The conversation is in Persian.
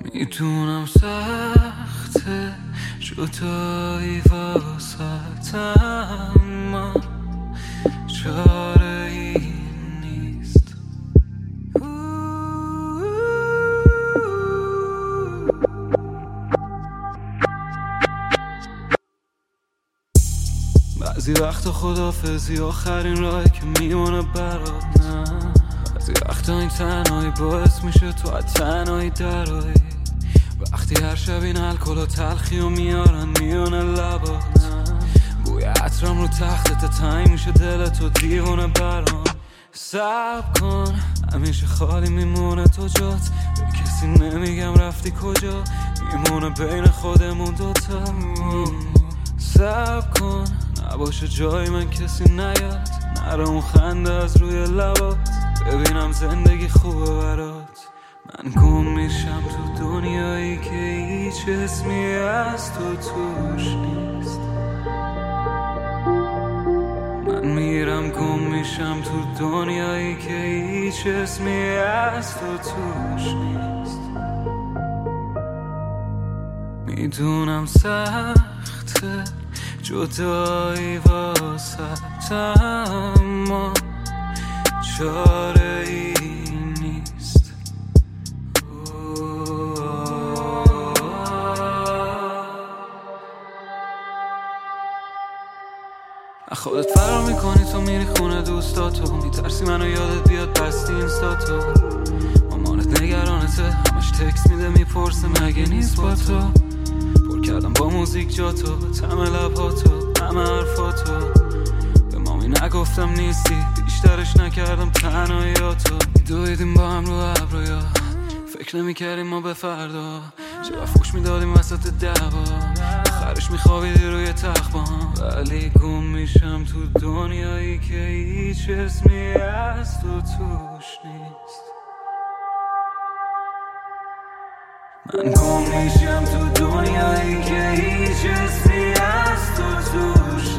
میدونم سخته جدایی واسطم، اما چاره ای نیست. بعضی وقتا خدافزی آخرین راهی که میمونه برات، نه بعضی وقتا این تنهایی باعث میشه تو از تنهایی درایی. وقتی هر شب این الکل و تلخی و میارن میونه لبات، بوی عطرم رو تختت تنگ میشه دلت و دیوونه برام. صبر کن همیشه خالی میمونه تو جات، به کسی نمیگم رفتی کجا، میمونه بین خودمون دوتا. صبر کن نباشه جای من کسی نیاد، نره اون خنده از روی لبات، ببینم زندگی خوبه برات. من گم میشم تو دنیایی که هیچ اسمی از تو توش نیست. من میرم گم میشم تو دنیایی که هیچ اسمی از تو توش نیست. میدونم سخته جدایی واسطم، اما چاره ای نیست. خودت فرار میکنی تو میری خونه دوستاتو، میترسی منو یادت بیاد بستی اینستاتو. مامانت نگرانته همش تکس میده میپرسه مگه نیست با تو. پر کردم با موزیک جاتو، طعم لباتو، همه حرفاتو. به مامی نگفتم نیستی، بیشترش نکردم تنهاییاتو. میدویدیم با هم رو ابرویا، فکر نمیکردیم ما به فردا. چرا فوش میدادیم وسط دعوا، آخرش میخوابیدی روی تخت با هم. ولی گم میشم تو دنیایی که هیچ اسمی از تو توش نیست. من گم میشم تو دنیایی که هیچ اسمی از تو توش